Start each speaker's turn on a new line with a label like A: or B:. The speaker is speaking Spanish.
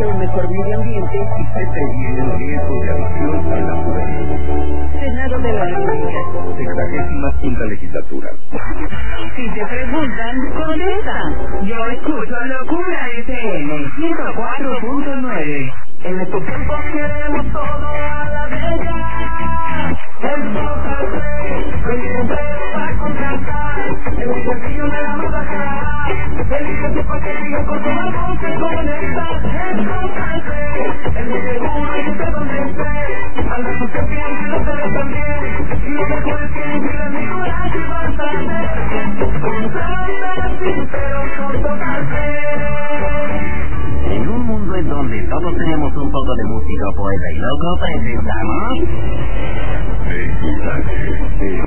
A: un mejor medio ambiente y se previene el riesgo de adicción a la juventud.
B: Senado de la República.
A: 65ª legislatura.
B: Si te preguntan, contesta. Yo escucho Locura FM 104.9. En estos tiempos queremos todo a la bella. Para contratar el desafío de la moda. El ingreso para que siga con toda voz se conecta. El seguro y usted donde esté. Al ver sus campeones y los de también. Y los mejores que inspiran mi corazón y van a ver. Con tanta pero con total fe.
C: En un mundo en donde todos tenemos un poco de música, poeta y loco, presentamos...